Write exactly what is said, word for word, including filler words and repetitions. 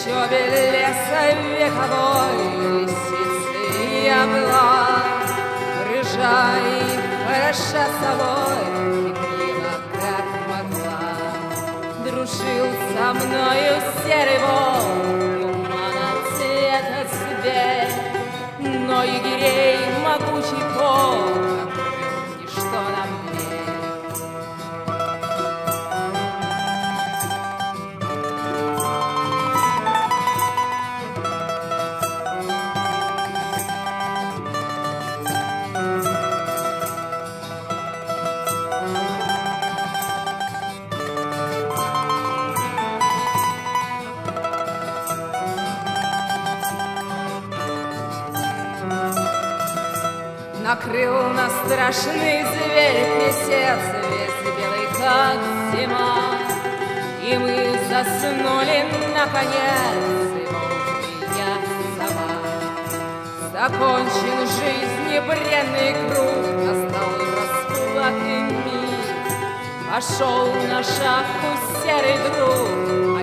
чащобе леса вековой лисицы я была, рыжа и хороша собой, хитрила, как могла. Дружил со мною серый волк, тумана цвета зверь, но егерей могучий полк открыл ничто нам дверь. Накрыл нас страшный зверь-песец, весь белый, как зима, и мы заснули наконец, и волк меня сама. Закончен жизни бренный круг, настал расплатный миг, пошел на шахту серый друг.